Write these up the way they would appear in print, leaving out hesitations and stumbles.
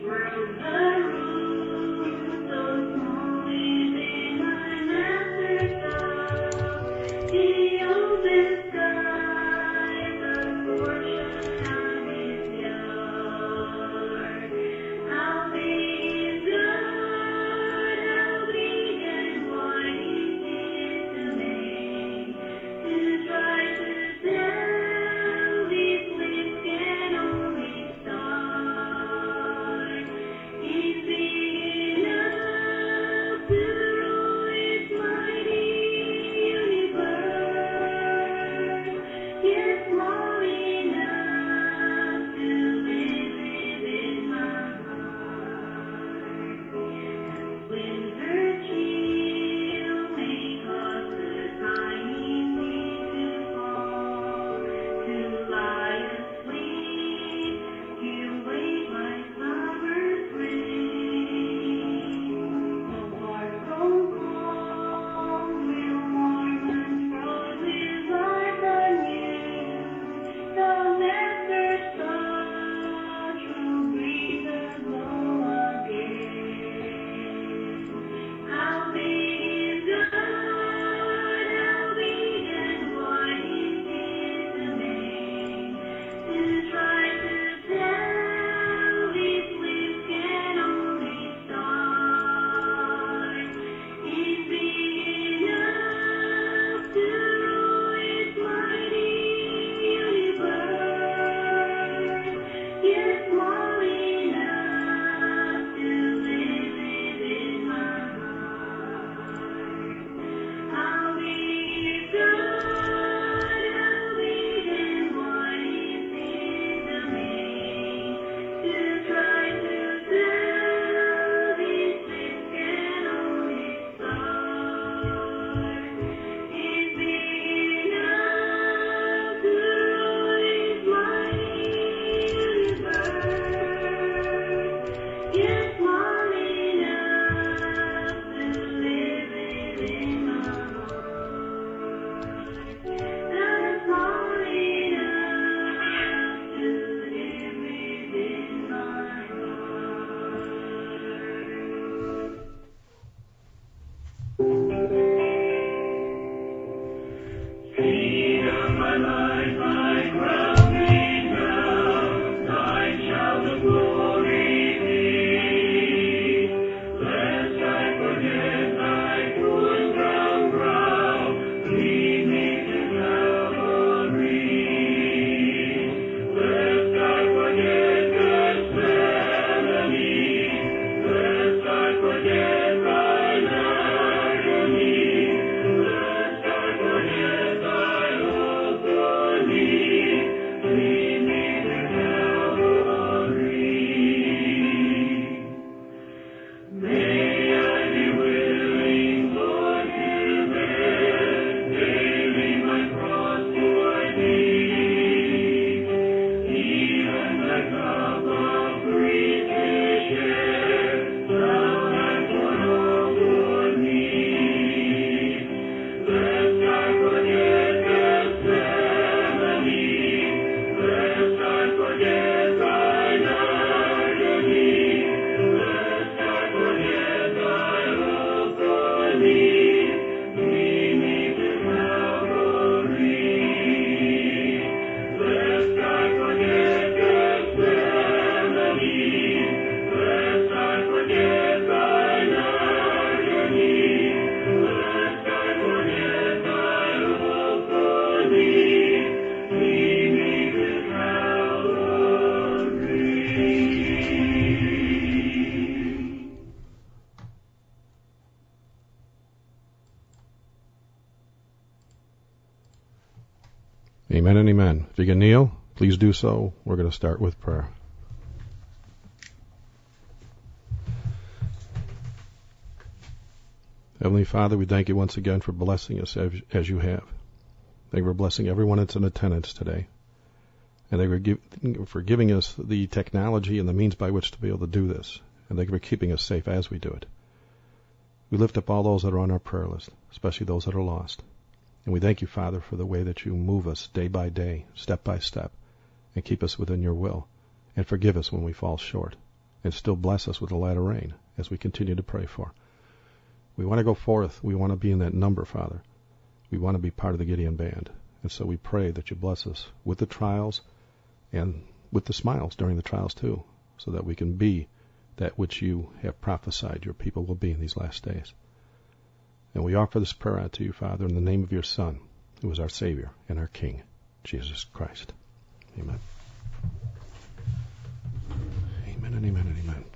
Amen and amen. If you can kneel, please do so. We're going to start with prayer. Heavenly Father, we thank you once again for blessing us as you have. Thank you for blessing everyone that's in attendance today. And thank you for giving us the technology and the means by which to be able to do this. And thank you for keeping us safe as we do it. We lift up all those that are on our prayer list, especially those that are lost. And we thank you, Father, for the way that you move us day by day, step by step, and keep us within your will, and forgive us when we fall short. and still bless us with the latter rain as we continue to pray for. We want to go forth. We want to be in that number, Father. We want to be part of the Gideon band. And so we pray that you bless us with the trials and with the smiles during the trials too, so that we can be that which you have prophesied your people will be in these last days. And we offer this prayer out to you, Father, in the name of your Son, who is our Savior and our King, Jesus Christ. Amen. Amen and amen and amen.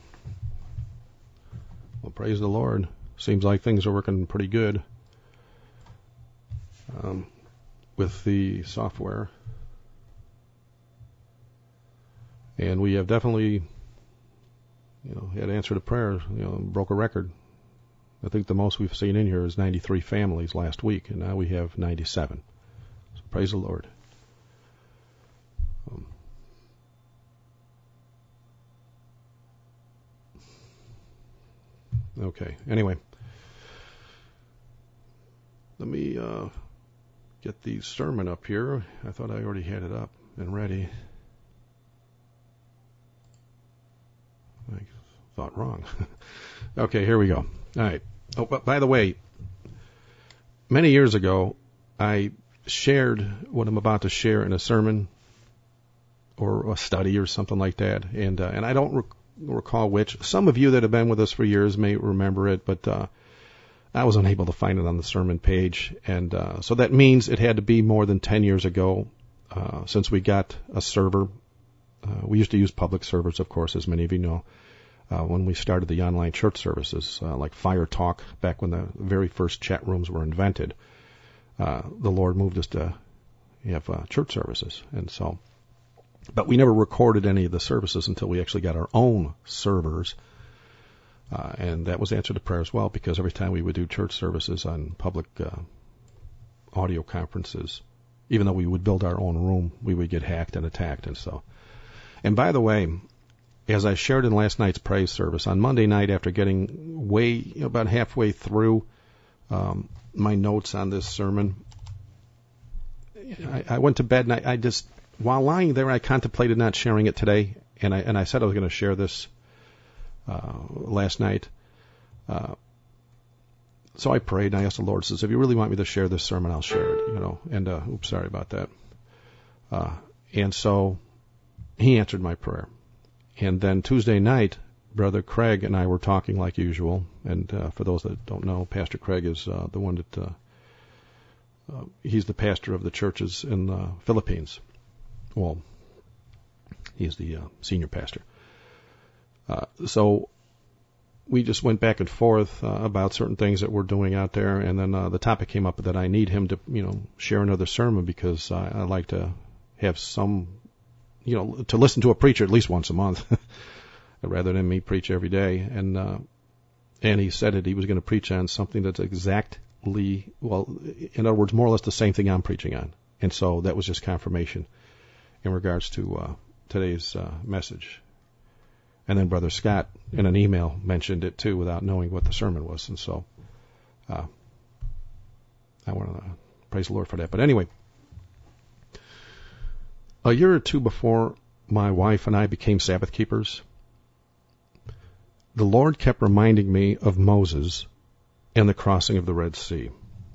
Well, praise the Lord. Seems like things are working pretty good with the software. And we have definitely, had answered a prayer, broke a record. I think the most we've seen in here is 93 families last week, and now we have 97. So praise the Lord. Okay, anyway. Let me get the sermon up here. I thought I already had it up and ready. I thought wrong. Okay, here we go. All right. Oh, but by the way, many years ago, I shared what I'm about to share in a sermon or a study or something like that, and I don't recall which. Some of you that have been with us for years may remember it, but I was unable to find it on the sermon page, and so that means it had to be more than 10 years ago since we got a server. We used to use public servers, of course, as many of you know, when we started the online church services, like Fire Talk, back when the very first chat rooms were invented. The Lord moved us to have church services, and so, but we never recorded any of the services until we actually got our own servers. And that was answered to prayer as well, because every time we would do church services on public audio conferences, even though we would build our own room, we would get hacked and attacked. And so, and by the way, as I shared in last night's praise service, on Monday night, after getting about halfway through my notes on this sermon, I went to bed, and I just, while lying there, I contemplated not sharing it today, and I said I was going to share this last night. So I prayed, and I asked the Lord, says, if you really want me to share this sermon, I'll share it, and oops, sorry about that. And so he answered my prayer. And then Tuesday night, Brother Craig and I were talking like usual. And for those that don't know, Pastor Craig is the one that, he's the pastor of the churches in the Philippines. Well, he's the senior pastor. So we just went back and forth about certain things that we're doing out there, and then the topic came up that I need him to, share another sermon, because I like to have some, to listen to a preacher at least once a month, rather than me preach every day. And he said that he was going to preach on something that's exactly, in other words, more or less the same thing I'm preaching on. And so that was just confirmation in regards to today's message. And then Brother Scott, in an email, mentioned it too without knowing what the sermon was. And so I want to praise the Lord for that. But anyway, a year or two before my wife and I became Sabbath keepers, the Lord kept reminding me of Moses and the crossing of the Red Sea.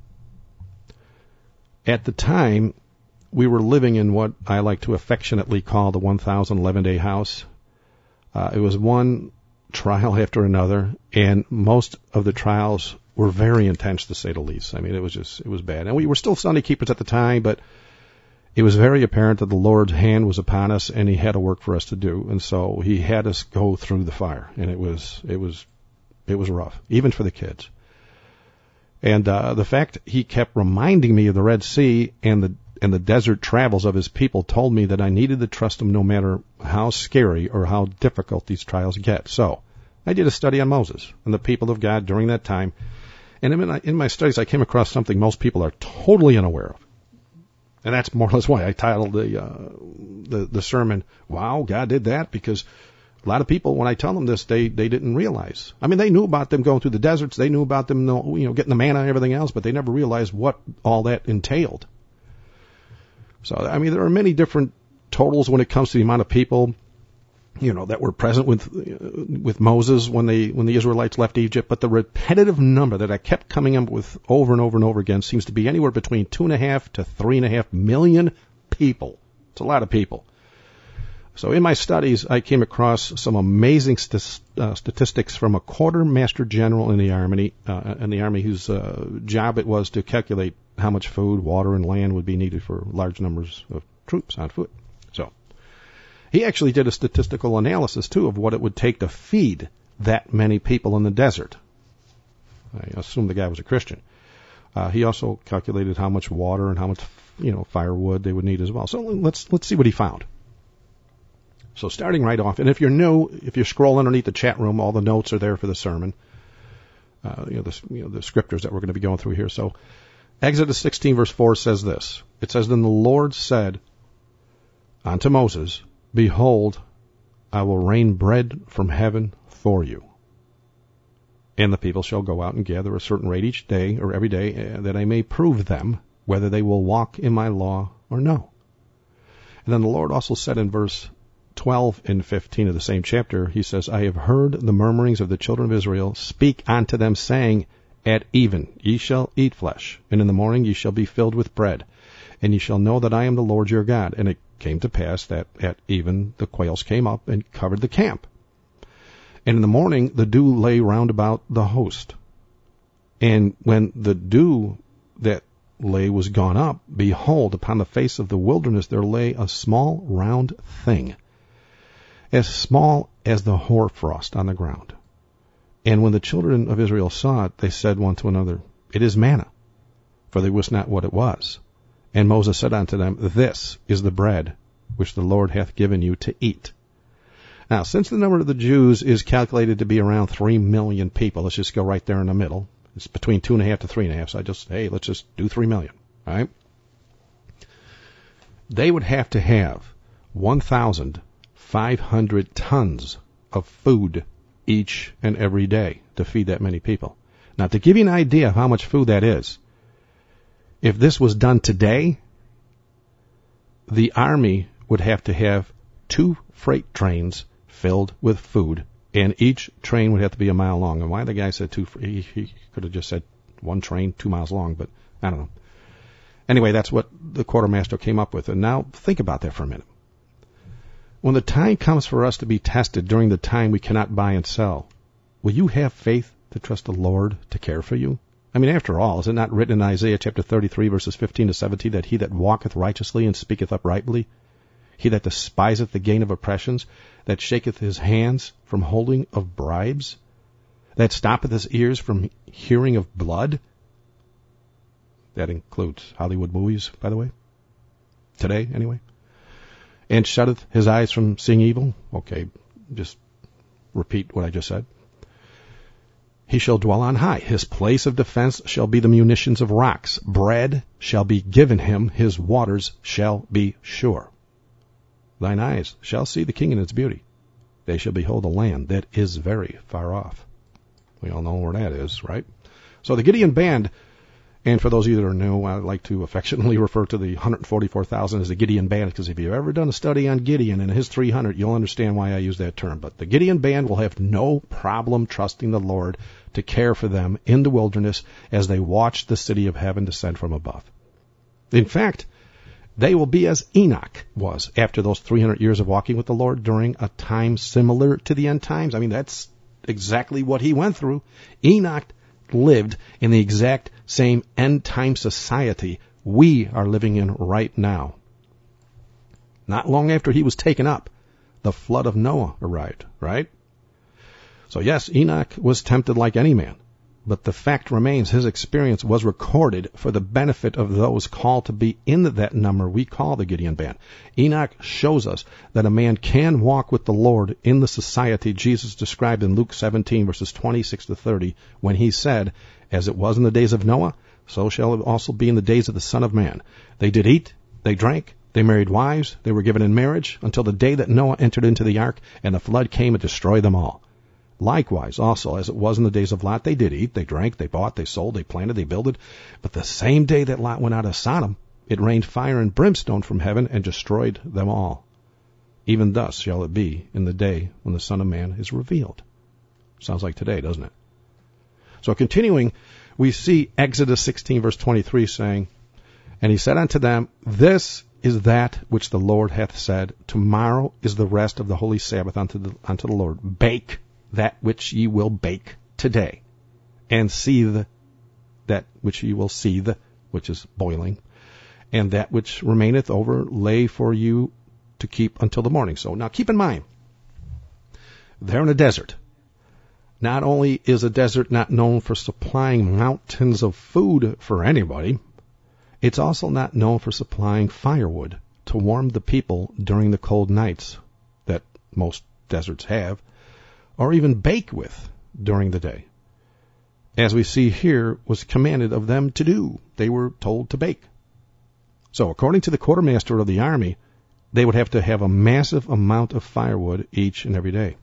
At the time, we were living in what I like to affectionately call the 1,011-day house. It was one trial after another, and most of the trials were very intense, to say the least. I mean, it was bad. And we were still Sunday keepers at the time, but it was very apparent that the Lord's hand was upon us, and he had a work for us to do. And so he had us go through the fire, and it was rough, even for the kids. And the fact he kept reminding me of the Red Sea and the desert travels of his people told me that I needed to trust him no matter how scary or how difficult these trials get. So I did a study on Moses and the people of God during that time. And in my studies, I came across something most people are totally unaware of. And that's more or less why I titled the sermon, Wow, God Did That, because a lot of people, when I tell them this, they didn't realize. I mean, they knew about them going through the deserts. They knew about them, getting the manna and everything else, but they never realized what all that entailed. So, I mean, there are many different totals when it comes to the amount of people that were present with Moses when the Israelites left Egypt, but the repetitive number that I kept coming up with over and over and over again seems to be anywhere between 2.5 to 3.5 million people. It's a lot of people. So in my studies, I came across some amazing statistics from a quartermaster general in the army whose job it was to calculate how much food, water, and land would be needed for large numbers of troops on foot. So he actually did a statistical analysis, too, of what it would take to feed that many people in the desert. I assume the guy was a Christian. He also calculated how much water and how much, firewood they would need as well. So let's see what he found. So starting right off, and if you're new, if you scroll underneath the chat room, all the notes are there for the sermon. The scriptures that we're going to be going through here. So Exodus 16 verse 4 says this. It says, "Then the Lord said unto Moses, Behold, I will rain bread from heaven for you. And the people shall go out and gather a certain rate each day or every day, that I may prove them whether they will walk in my law or no." And then the Lord also said in verse 12 and 15 of the same chapter, he says, "I have heard the murmurings of the children of Israel. Speak unto them, saying, At even ye shall eat flesh, and in the morning ye shall be filled with bread. And ye shall know that I am the Lord your God." And it came to pass that at even the quails came up and covered the camp. And in the morning the dew lay round about the host. And when the dew that lay was gone up, behold, upon the face of the wilderness there lay a small round thing, as small as the hoarfrost on the ground. And when the children of Israel saw it, they said one to another, It is manna, for they wist not what it was. And Moses said unto them, This is the bread which the Lord hath given you to eat. Now, since the number of the Jews is calculated to be around 3 million people, let's just go right there in the middle. It's between 2.5 to 3.5, so let's just do 3 million, all right? They would have to have 1,500 tons of food each and every day to feed that many people. Now, to give you an idea of how much food that is, if this was done today, the army would have to have 2 freight trains filled with food, and each train would have to be a mile long. And why the guy said 2, he could have just said 1 train 2 miles long, but I don't know. Anyway, that's what the quartermaster came up with. And now think about that for a minute. When the time comes for us to be tested during the time we cannot buy and sell, will you have faith to trust the Lord to care for you? I mean, after all, is it not written in Isaiah chapter 33, verses 15 to 17, that he that walketh righteously and speaketh uprightly, he that despiseth the gain of oppressions, that shaketh his hands from holding of bribes, that stoppeth his ears from hearing of blood? That includes Hollywood movies, by the way. Today, anyway. And shutteth his eyes from seeing evil. Okay, just repeat what I just said. He shall dwell on high. His place of defense shall be the munitions of rocks. Bread shall be given him. His waters shall be sure. Thine eyes shall see the king in its beauty. They shall behold a land that is very far off. We all know where that is, right? So the Gideon band, and for those of you that are new, I like to affectionately refer to the 144,000 as the Gideon band, because if you've ever done a study on Gideon and his 300, you'll understand why I use that term. But the Gideon band will have no problem trusting the Lord to care for them in the wilderness as they watch the city of heaven descend from above. In fact, they will be as Enoch was after those 300 years of walking with the Lord during a time similar to the end times. I mean, that's exactly what he went through. Enoch lived in the exact same end time society we are living in right now. Not long after he was taken up, the flood of Noah arrived, right? So yes, Enoch was tempted like any man, but the fact remains his experience was recorded for the benefit of those called to be in that number we call the Gideon band. Enoch shows us that a man can walk with the Lord in the society Jesus described in Luke 17, verses 26 to 30, when he said, As it was in the days of Noah, so shall it also be in the days of the Son of Man. They did eat, they drank, they married wives, they were given in marriage, until the day that Noah entered into the ark, and the flood came and destroyed them all. Likewise, also, as it was in the days of Lot, they did eat, they drank, they bought, they sold, they planted, they builded. But the same day that Lot went out of Sodom, it rained fire and brimstone from heaven and destroyed them all. Even thus shall it be in the day when the Son of Man is revealed. Sounds like today, doesn't it? So continuing, we see Exodus 16, verse 23 saying, And he said unto them, This is that which the Lord hath said, Tomorrow is the rest of the holy Sabbath unto the Lord. Bake that which ye will bake today, and seethe that which ye will seethe, which is boiling, and that which remaineth over lay for you to keep until the morning. So now keep in mind, they're in a desert. Not only is a desert not known for supplying mountains of food for anybody, it's also not known for supplying firewood to warm the people during the cold nights that most deserts have, or even bake with during the day. As we see here, was commanded of them to do. They were told to bake. So according to the quartermaster of the army, they would have to have a massive amount of firewood each and every day.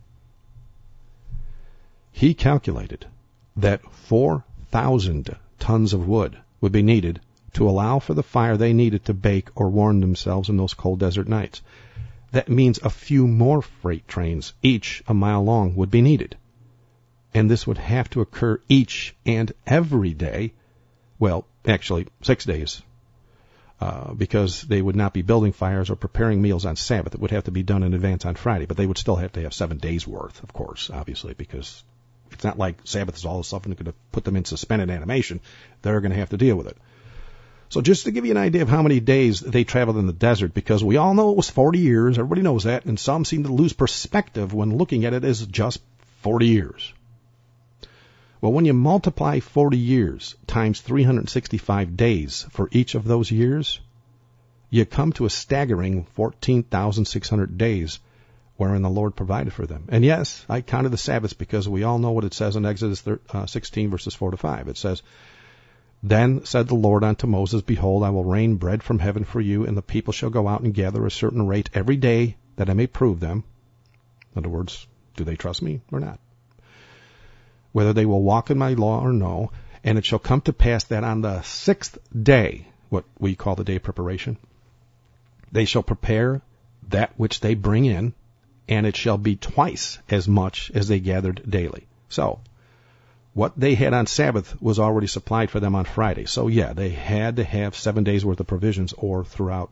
He calculated that 4,000 tons of wood would be needed to allow for the fire they needed to bake or warm themselves in those cold desert nights. That means a few more freight trains, each a mile long, would be needed. And this would have to occur each and every day. Well, actually, 6 days. Because they would not be building fires or preparing meals on Sabbath. It would have to be done in advance on Friday. But they would still have to have 7 days worth, of course, obviously, because it's not like Sabbath is all of a sudden going to put them in suspended animation. They're going to have to deal with it. So just to give you an idea of how many days they traveled in the desert, because we all know it was 40 years. Everybody knows that. And some seem to lose perspective when looking at it as just 40 years. Well, when you multiply 40 years times 365 days for each of those years, you come to a staggering 14,600 days wherein the Lord provided for them. And yes, I counted the Sabbaths because we all know what it says in Exodus 16, verses 4 to 5. It says, Then said the Lord unto Moses, Behold, I will rain bread from heaven for you, and the people shall go out and gather a certain rate every day, that I may prove them. In other words, do they trust me or not? Whether they will walk in my law or no. And it shall come to pass that on the 6th day, what we call the day of preparation, they shall prepare that which they bring in, and it shall be twice as much as they gathered daily. So, what they had on Sabbath was already supplied for them on Friday. So yeah, they had to have 7 days worth of provisions, or throughout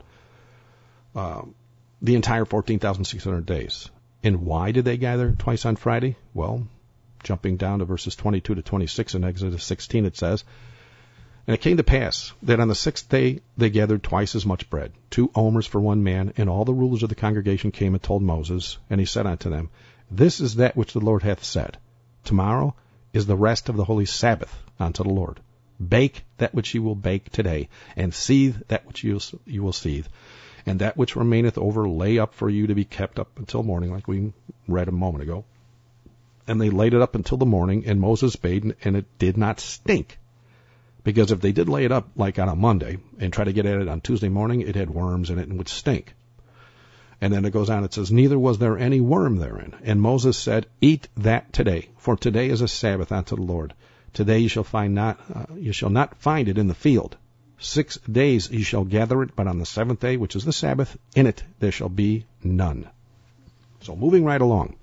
the entire 14,600 days. And why did they gather twice on Friday? Well, jumping down to verses 22 to 26 in Exodus 16, it says, And it came to pass that on the 6th day they gathered twice as much bread, 2 omers for one man, and all the rulers of the congregation came and told Moses, and he said unto them, This is that which the Lord hath said. Tomorrow is the rest of the holy Sabbath unto the Lord. Bake that which ye will bake today, and seethe that which you will seethe, and that which remaineth over lay up for you to be kept up until morning, like we read a moment ago. And they laid it up until the morning, and Moses bade, and it did not stink. Because if they did lay it up like on a Monday and try to get at it on Tuesday morning, it had worms in it and would stink. And then it goes on, it says, Neither was there any worm therein. And Moses said, Eat that today, for today is a Sabbath unto the Lord. Today you shall not find it in the field. 6 days you shall gather it, but on the 7th day, which is the Sabbath, in it there shall be none. So moving right along,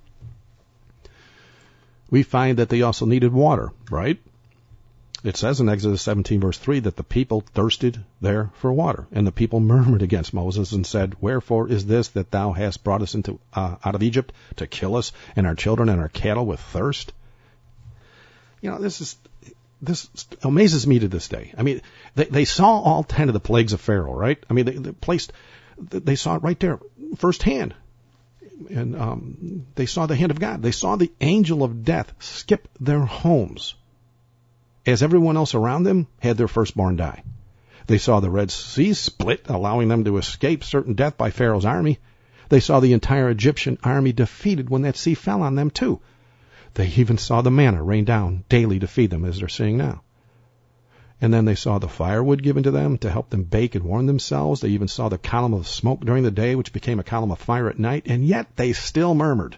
we find that they also needed water, right? It says in Exodus 17, verse 3, that the people thirsted there for water. And the people murmured against Moses and said, Wherefore is this that thou hast brought us into out of Egypt to kill us and our children and our cattle with thirst? You know, this amazes me to this day. I mean, they saw all 10 of the plagues of Pharaoh, right? I mean, they saw it right there firsthand. And they saw the hand of God. They saw the angel of death skip their homes as everyone else around them had their firstborn die. They saw the Red Sea split, allowing them to escape certain death by Pharaoh's army. They saw the entire Egyptian army defeated when that sea fell on them too. They even saw the manna rain down daily to feed them, as they're seeing now. And then they saw the firewood given to them to help them bake and warm themselves. They even saw the column of smoke during the day, which became a column of fire at night, and yet they still murmured.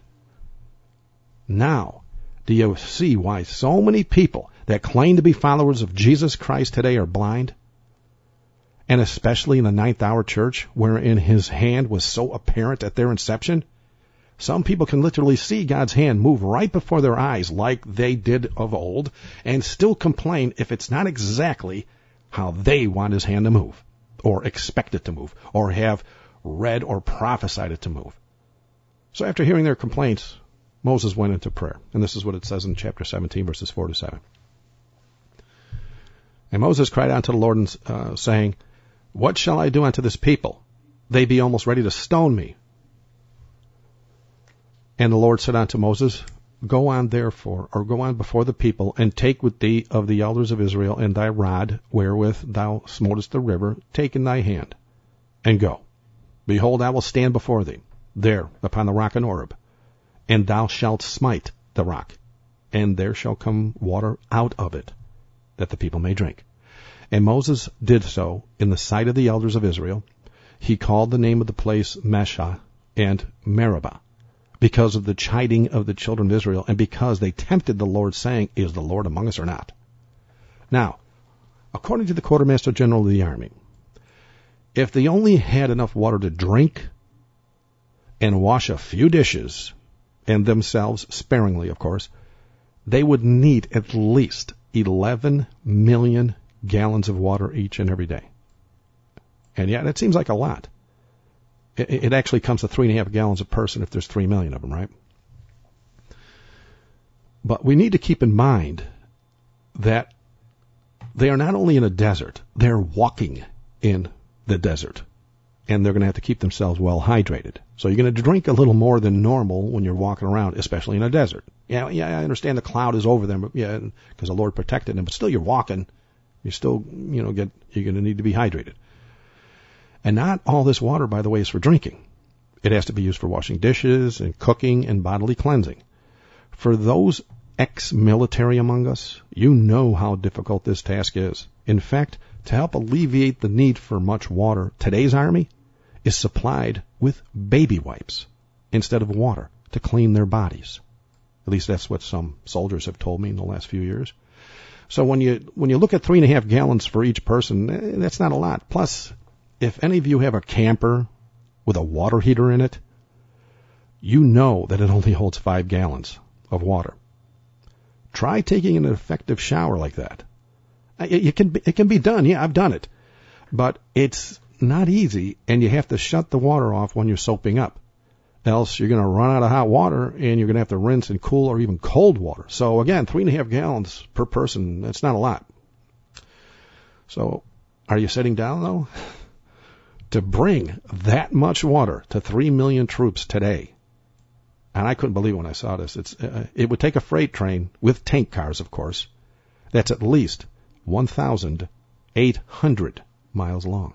Now, do you see why so many people that claim to be followers of Jesus Christ today are blind? and especially in the ninth hour church, wherein his hand was so apparent at their inception. Some people can literally see God's hand move right before their eyes like they did of old, and still complain if it's not exactly how they want his hand to move, or expect it to move, or have read or prophesied it to move. So after hearing their complaints, Moses went into prayer. And this is what it says in chapter 17, verses 4 to 7. And Moses cried out to the Lord, saying, "What shall I do unto this people? They be almost ready to stone me." And the Lord said unto Moses, Go on therefore, or go on before the people, and take with thee of the elders of Israel, and thy rod, wherewith thou smotest the river, take in thy hand, and go. Behold, I will stand before thee, there upon the rock in Horeb, and thou shalt smite the rock, and there shall come water out of it, that the people may drink. And Moses did so in the sight of the elders of Israel. He called the name of the place Meshah and Meribah, because of the chiding of the children of Israel, and because they tempted the Lord, saying, Is the Lord among us or not? Now, according to the quartermaster general of the army, if they only had enough water to drink and wash a few dishes, and themselves sparingly, of course, they would need at least 11 million gallons of water each and every day. And yeah, that seems like a lot. It actually comes to 3.5 gallons a person if there's 3 million of them, right? But we need to keep in mind that they are not only in a desert, they're walking in the desert. And they're going to have to keep themselves well hydrated. So you're going to drink a little more than normal when you're walking around, especially in a desert. Yeah, I understand the cloud is over them, but yeah, because the Lord protected them. But still, you're walking. You still, you're going to need to be hydrated. And not all this water, by the way, is for drinking. It has to be used for washing dishes and cooking and bodily cleansing. For those ex-military among us, you know how difficult this task is. In fact, to help alleviate the need for much water, today's army is supplied with baby wipes instead of water to clean their bodies. At least that's what some soldiers have told me in the last few years. So when you look at 3.5 gallons for each person, that's not a lot. Plus, if any of you have a camper with a water heater in it, you know that it only holds 5 gallons of water. Try taking an effective shower like that. It can be done. Yeah, I've done it. But it's not easy, and you have to shut the water off when you're soaping up. Else you're going to run out of hot water, and you're going to have to rinse in cool or even cold water. So again, 3.5 gallons per person, that's not a lot. So are you sitting down, though? To bring that much water to 3 million troops today, and I couldn't believe it when I saw this. It would take a freight train with tank cars, of course. That's at least 1,800 miles long.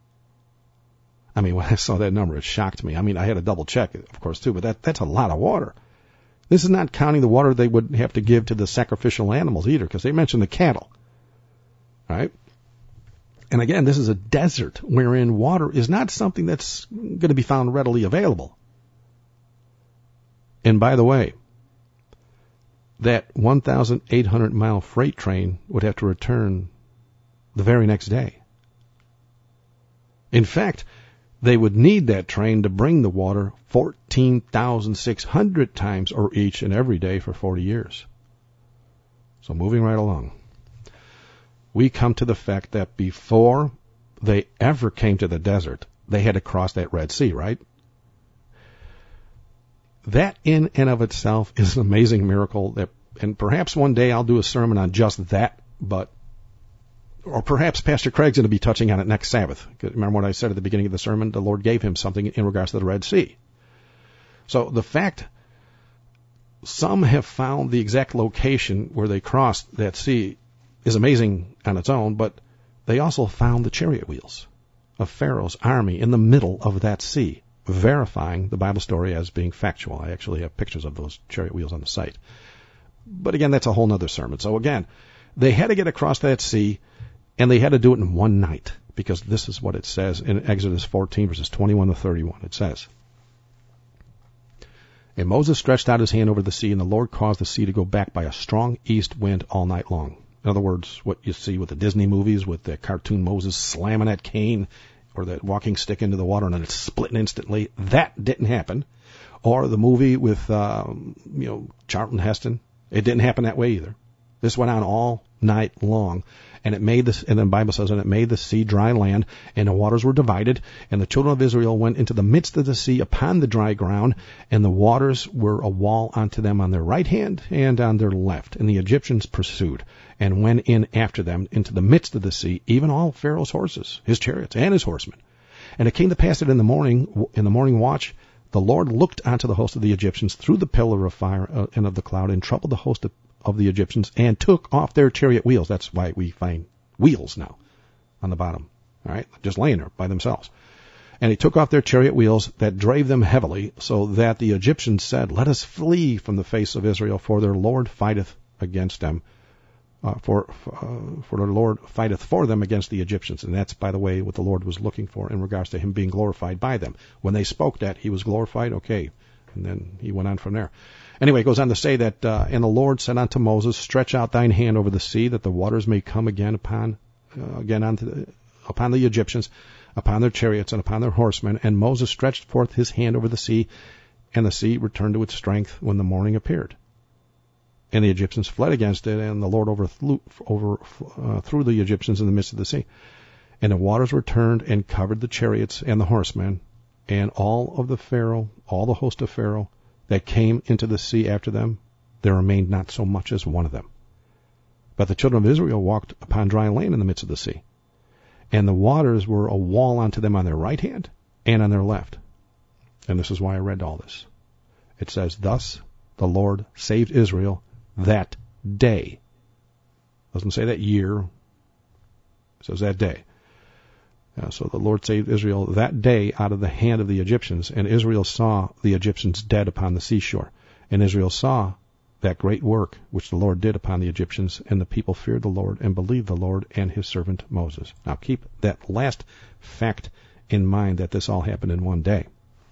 I mean, when I saw that number, it shocked me. I mean, I had to double check it, of course, too, but that's a lot of water. This is not counting the water they would have to give to the sacrificial animals either, because they mentioned the cattle. All right? And again, this is a desert wherein water is not something that's going to be found readily available. And by the way, that 1,800-mile freight train would have to return the very next day. In fact, they would need that train to bring the water 14,600 times or each and every day for 40 years. So moving right along, we come to the fact that before they ever came to the desert, they had to cross that Red Sea, right? That in and of itself is an amazing miracle that, and perhaps one day I'll do a sermon on just that, or perhaps Pastor Craig's going to be touching on it next Sabbath. Remember what I said at the beginning of the sermon? The Lord gave him something in regards to the Red Sea. So the fact some have found the exact location where they crossed that sea is amazing on its own, but they also found the chariot wheels of Pharaoh's army in the middle of that sea, verifying the Bible story as being factual. I actually have pictures of those chariot wheels on the site. But again, that's a whole other sermon. So again, they had to get across that sea, and they had to do it in one night, because this is what it says in Exodus 14, verses 21 to 31. It says, And Moses stretched out his hand over the sea, and the Lord caused the sea to go back by a strong east wind all night long. In other words, what you see with the Disney movies with the cartoon Moses slamming that cane or that walking stick into the water and then it's splitting instantly, that didn't happen. Or the movie with, Charlton Heston, it didn't happen that way either. This went on all night long, and it made this, and the Bible says, and it made the sea dry land, and the waters were divided, and the children of Israel went into the midst of the sea upon the dry ground, and the waters were a wall unto them on their right hand and on their left. And the Egyptians pursued, and went in after them into the midst of the sea, even all Pharaoh's horses, his chariots, and his horsemen. And it came to pass that in the morning watch, the Lord looked unto the host of the Egyptians through the pillar of fire and of the cloud, and troubled the host of the Egyptians, and took off their chariot wheels. That's why we find wheels now on the bottom, all right, just laying there by themselves. And he took off their chariot wheels that drave them heavily, so that the Egyptians said, Let us flee from the face of Israel, for their Lord fighteth against them. For the Lord fighteth for them against the Egyptians. And that's, by the way, what the Lord was looking for in regards to him being glorified by them. When they spoke that he was glorified, okay. And then he went on from there. Anyway, it goes on to say that, and the Lord said unto Moses, Stretch out thine hand over the sea, that the waters may come again upon the Egyptians, upon their chariots, and upon their horsemen. And Moses stretched forth his hand over the sea, and the sea returned to its strength when the morning appeared. And the Egyptians fled against it, and the Lord overthrew the Egyptians in the midst of the sea. And the waters were turned and covered the chariots and the horsemen, and all the host of Pharaoh that came into the sea after them, there remained not so much as one of them. But the children of Israel walked upon dry land in the midst of the sea, and the waters were a wall unto them on their right hand and on their left. And this is why I read all this. It says, Thus the Lord saved Israel that day. Doesn't say that year. It says that day. So the Lord saved Israel that day out of the hand of the Egyptians, and Israel saw the Egyptians dead upon the seashore. And Israel saw that great work which the Lord did upon the Egyptians, and the people feared the Lord and believed the Lord and his servant Moses. Now keep that last fact in mind, that this all happened in one day.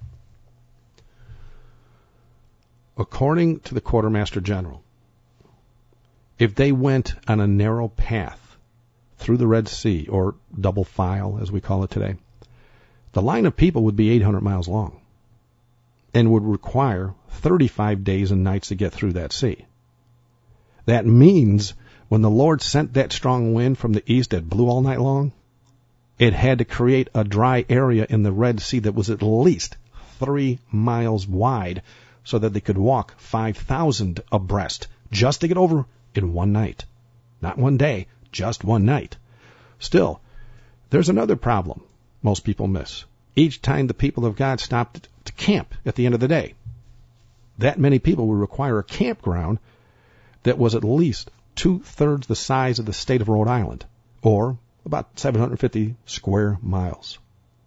According to the quartermaster general, if they went on a narrow path through the Red Sea, or double file as we call it today, the line of people would be 800 miles long and would require 35 days and nights to get through that sea. That means when the Lord sent that strong wind from the east that blew all night long, it had to create a dry area in the Red Sea that was at least 3 miles wide, so that they could walk 5,000 abreast just to get over in one night. Not one day, just one night. Still, there's another problem most people miss. Each time the people of God stopped to camp at the end of the day, that many people would require a campground that was at least 2/3 the size of the state of Rhode Island, or about 750 square miles.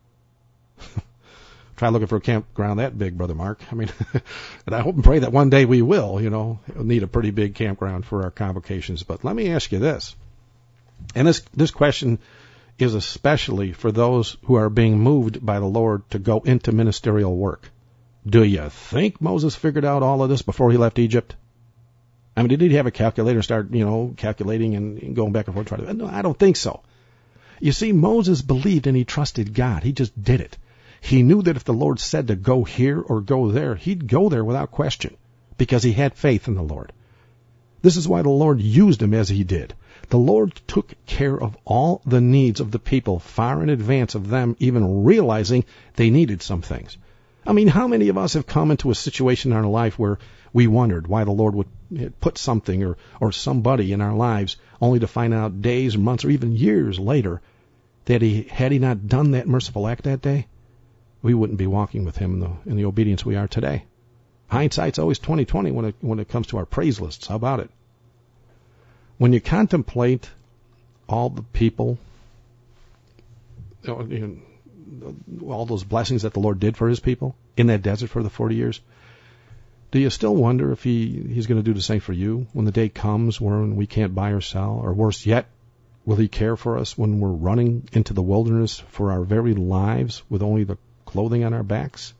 Try looking for a campground that big, Brother Mark. I mean, and I hope and pray that one day we will, need a pretty big campground for our convocations. But let me ask you this. And this question is especially for those who are being moved by the Lord to go into ministerial work. Do you think Moses figured out all of this before he left Egypt? I mean, did he have a calculator and start, calculating and going back and forth? No, I don't think so. You see, Moses believed and he trusted God. He just did it. He knew that if the Lord said to go here or go there, he'd go there without question, because he had faith in the Lord. This is why the Lord used him as he did. The Lord took care of all the needs of the people far in advance of them even realizing they needed some things. I mean, how many of us have come into a situation in our life where we wondered why the Lord would put something or somebody in our lives, only to find out days or months or even years later that had he not done that merciful act that day, we wouldn't be walking with him in the obedience we are today. Hindsight's always 20/20 when it comes to our praise lists. How about it? When you contemplate all the people, all those blessings that the Lord did for his people in that desert for the 40 years, do you still wonder if he's going to do the same for you when the day comes when we can't buy or sell? Or worse yet, will he care for us when we're running into the wilderness for our very lives with only the clothing on our backs?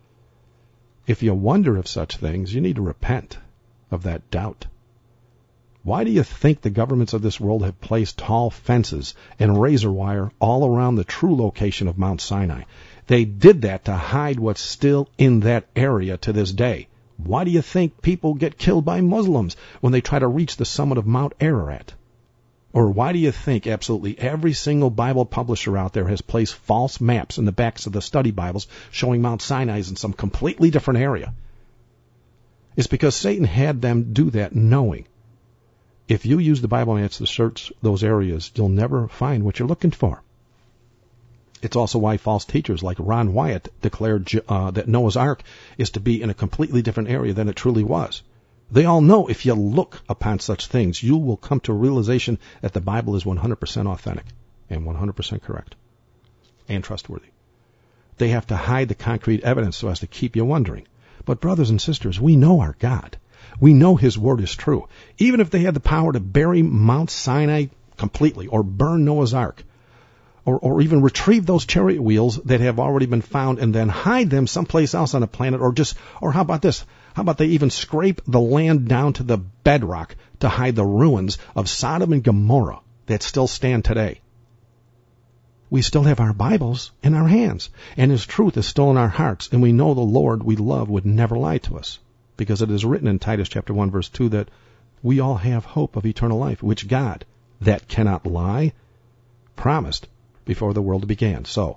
If you wonder of such things, you need to repent of that doubt. Why do you think the governments of this world have placed tall fences and razor wire all around the true location of Mount Sinai? They did that to hide what's still in that area to this day. Why do you think people get killed by Muslims when they try to reach the summit of Mount Ararat? Or why do you think absolutely every single Bible publisher out there has placed false maps in the backs of the study Bibles showing Mount Sinai is in some completely different area? It's because Satan had them do that knowing if you use the Bible maps to search those areas, you'll never find what you're looking for. It's also why false teachers like Ron Wyatt declared that Noah's Ark is to be in a completely different area than it truly was. They all know if you look upon such things, you will come to a realization that the Bible is 100% authentic and 100% correct and trustworthy. They have to hide the concrete evidence so as to keep you wondering. But brothers and sisters, we know our God. We know His Word is true. Even if they had the power to bury Mount Sinai completely or burn Noah's Ark or even retrieve those chariot wheels that have already been found and then hide them someplace else on the planet or how about this? How about they even scrape the land down to the bedrock to hide the ruins of Sodom and Gomorrah that still stand today? We still have our Bibles in our hands, and His truth is still in our hearts, and we know the Lord we love would never lie to us, because it is written in Titus chapter 1, verse 2, that we all have hope of eternal life, which God, that cannot lie, promised before the world began. So,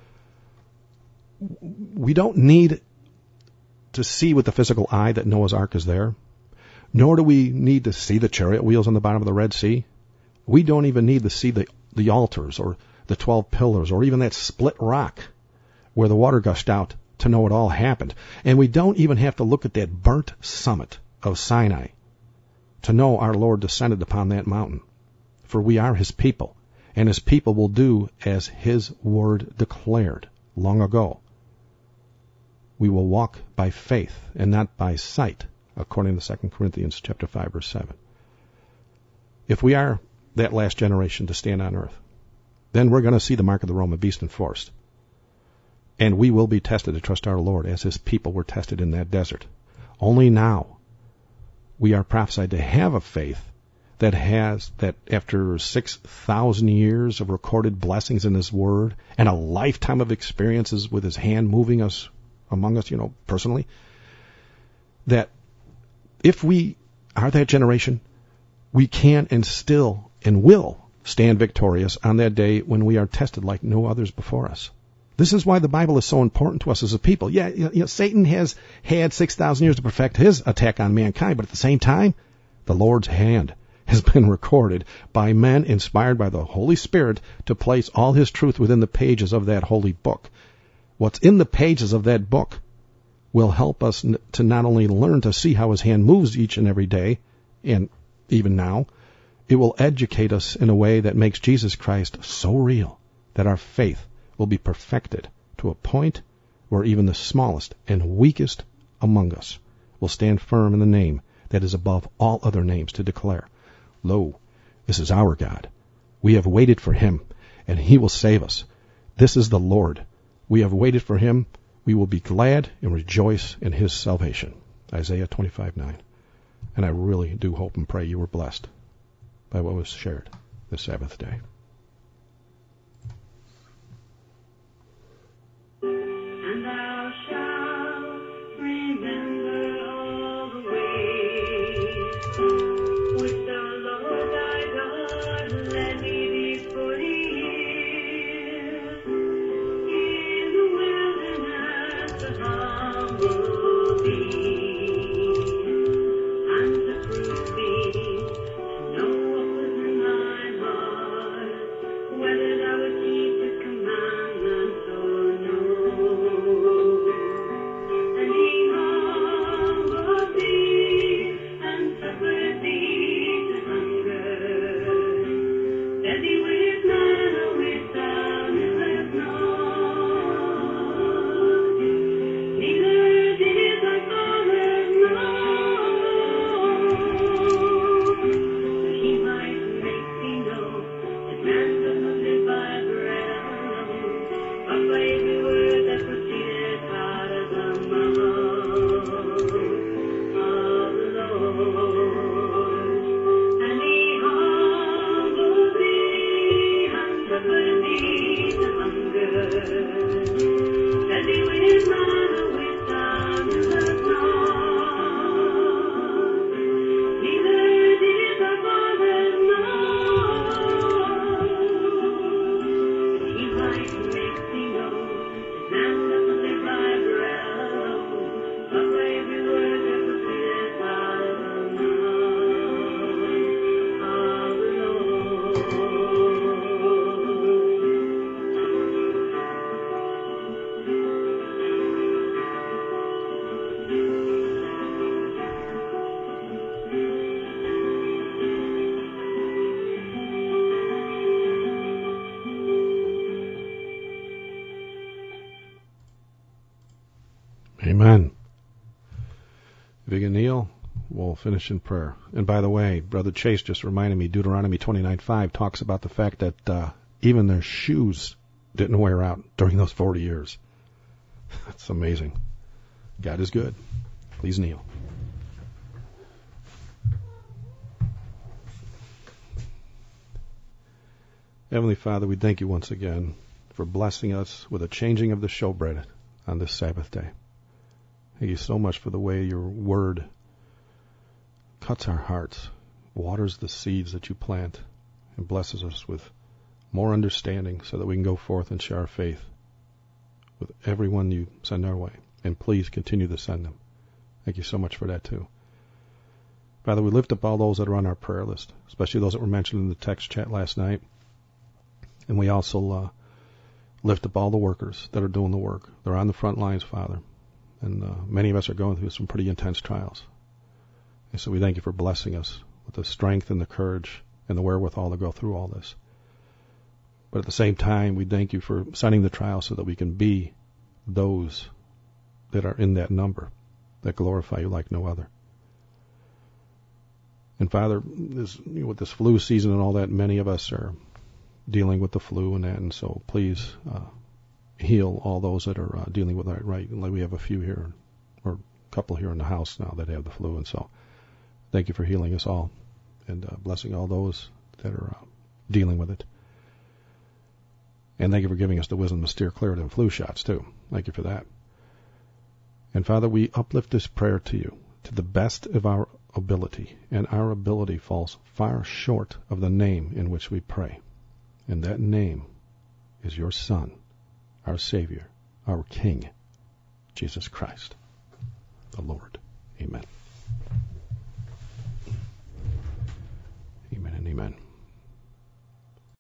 we don't need to see with the physical eye that Noah's Ark is there, nor do we need to see the chariot wheels on the bottom of the Red Sea. We don't even need to see the altars or the 12 pillars or even that split rock where the water gushed out to know it all happened. And we don't even have to look at that burnt summit of Sinai to know our Lord descended upon that mountain. For we are His people, and His people will do as His word declared long ago. We will walk by faith and not by sight, according to 2 Corinthians chapter 5, verse 7. If we are that last generation to stand on earth, then we're going to see the mark of the Roman beast enforced. And we will be tested to trust our Lord as His people were tested in that desert. Only now we are prophesied to have a faith that after 6,000 years of recorded blessings in His Word and a lifetime of experiences with His hand moving us among us, personally, that if we are that generation, we can and still and will stand victorious on that day when we are tested like no others before us. This is why the Bible is so important to us as a people. Satan has had 6,000 years to perfect his attack on mankind, but at the same time, the Lord's hand has been recorded by men inspired by the Holy Spirit to place all His truth within the pages of that holy book. What's in the pages of that book will help us to not only learn to see how His hand moves each and every day, and even now, it will educate us in a way that makes Jesus Christ so real that our faith will be perfected to a point where even the smallest and weakest among us will stand firm in the name that is above all other names to declare, "Lo, this is our God. We have waited for Him, and He will save us. This is the Lord. We have waited for Him. We will be glad and rejoice in His salvation." Isaiah 25:9. And I really do hope and pray you were blessed by what was shared this Sabbath day. And thou shalt remember all the ways which the Lord thy God led thee these 40 years in the wilderness to humble thee and to prove thee, to know what was in thine heart. we'll finish in prayer. And by the way, Brother Chase just reminded me, Deuteronomy 29:5 talks about the fact that even their shoes didn't wear out during those 40 years. That's amazing. God is good. Please kneel. Heavenly Father, we thank you once again for blessing us with a changing of the showbread on this Sabbath day. Thank you so much for the way your word cuts our hearts, waters the seeds that you plant, and blesses us with more understanding so that we can go forth and share our faith with everyone you send our way. And please continue to send them. Thank you so much for that too. Father, we lift up all those that are on our prayer list, especially those that were mentioned in the text chat last night. And we also lift up all the workers that are doing the work. They're on the front lines, Father. And many of us are going through some pretty intense trials. And so we thank you for blessing us with the strength and the courage and the wherewithal to go through all this. But at the same time, we thank you for sending the trials so that we can be those that are in that number, that glorify you like no other. And Father, with this flu season and all that, many of us are dealing with the flu and that, and so please heal all those that are dealing with that right. Like we have a few here, or a couple here in the house now that have the flu, and so thank you for healing us all and blessing all those that are dealing with it. And thank you for giving us the wisdom to steer clear of the flu shots too. Thank you for that. And Father, we uplift this prayer to you to the best of our ability, and our ability falls far short of the name in which we pray. And that name is your Son, our Savior, our King, Jesus Christ, the Lord. Amen. Amen and amen.